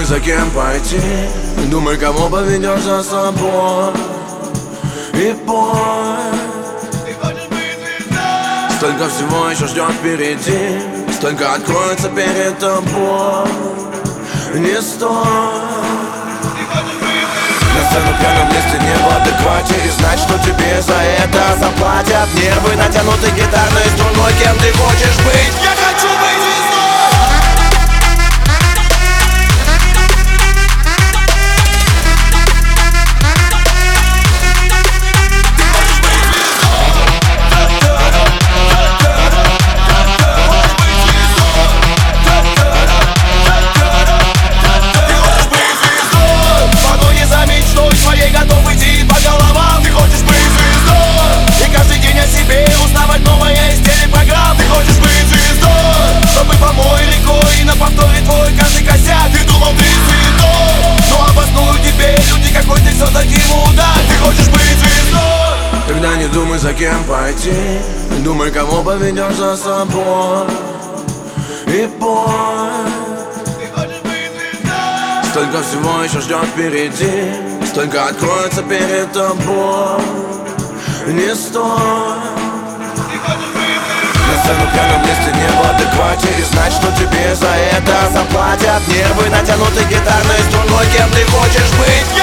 за кем пойти, думай, кого поведешь за собой. И пой. Столько всего еще ждет впереди, столько откроется перед тобой. Не стой. На сцену пьяном листе не в адеквате, и знать, что тебе за это заплатят. Нервы натянуты гитарной струной. Кем ты хочешь быть? Я хочу быть звездой. Когда не думай, за кем пойти, думай, кого поведешь за собой. И пой. Столько всего еще ждет впереди, столько откроется перед тобой. Не стой. На сцену пьяном листе не в адеквате, и знать, что тебе за это заплатят. Нервы натянуты гитарной струной. Кем ты хочешь быть?